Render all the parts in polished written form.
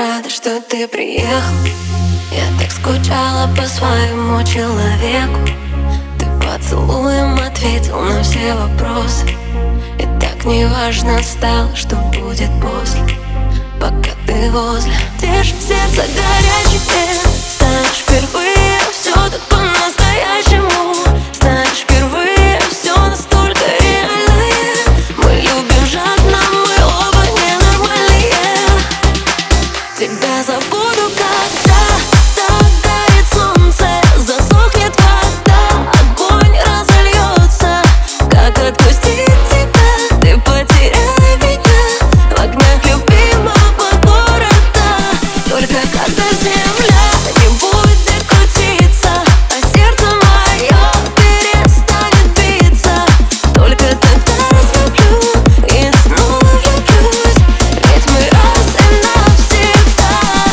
рада, что ты приехал. Я так скучала по своему человеку. Ты поцелуем ответил на все вопросы. И так неважно стало, что будет после. Пока ты возле, держи сердце горячее. Знаешь, впервые все так по-настоящему. Знаешь, впервые все настолько реальное. Мы любим жадно, мы оба ненормальные. Тебя забуду, когда так горит солнце, засохнет вода, огонь разольется. Как отпустить тебя, ты потеряй меня в огнях любимого города. Только когда земля не будет крутиться, а сердце мое перестанет биться, только тогда разлюблю и снова влюблюсь. Ведь мы раз и навсегда.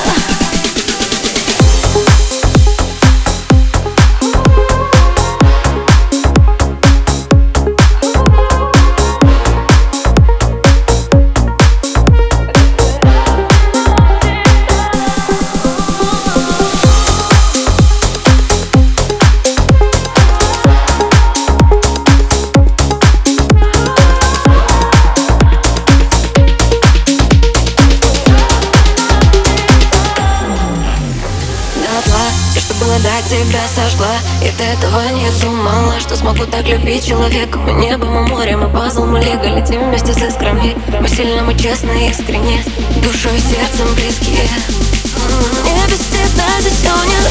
Все, что было до тебя, сожгла. И до этого не думала, что смогу так любить человека. Мы небом и морем, и пазл, мы лего летим вместе с искрами. Мы сильно, мы честно и искренне, душой и сердцем близкие. Мне без тебя здесь все не